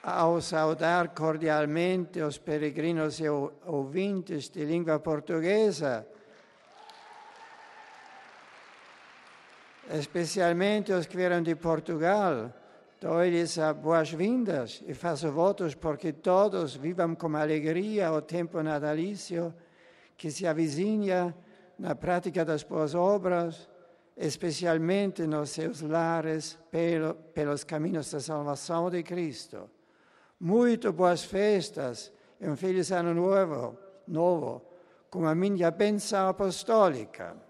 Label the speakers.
Speaker 1: ao saudar cordialmente os peregrinos e ouvintes de língua portuguesa, especialmente os que vieram de Portugal. Dou-lhes as boas-vindas e faço votos porque todos vivam com alegria o tempo natalício que se avizinha na prática das boas obras, especialmente nos seus lares pelos caminhos da salvação de Cristo. Muito boas festas e feliz ano novo, com a minha bênção apostólica.